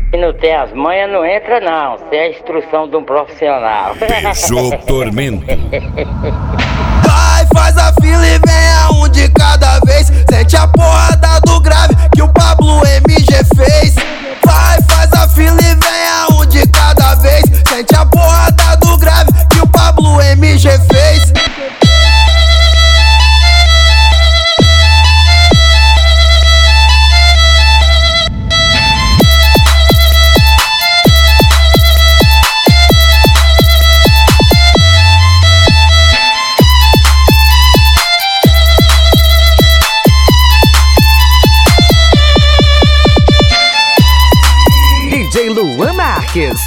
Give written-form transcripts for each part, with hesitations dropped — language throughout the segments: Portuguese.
Se não tem as manhas, não entra não. Isso é a instrução de um profissional. Beijou Tormento. Vai, faz a fila e vem a um de cada vez. Sente a porrada do grave que o Pablo MG fez. Vai, faz a fila e vem a um de cada vez. Sente a porrada do grave que o Pablo MG fez. DJ Luan Marques.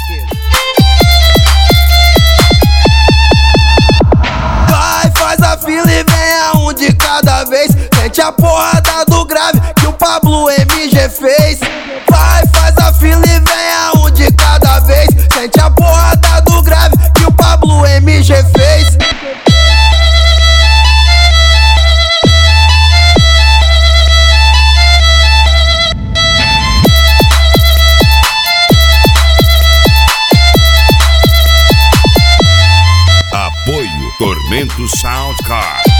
Vai, faz a fila e vem a um de cada vez. Sente a porrada do grave que o Pablo MG fez. Vai, faz a fila e vem a um de cada vez. Sente a porrada do grave que o Pablo MG fez. Apoio Tormento Sound Car.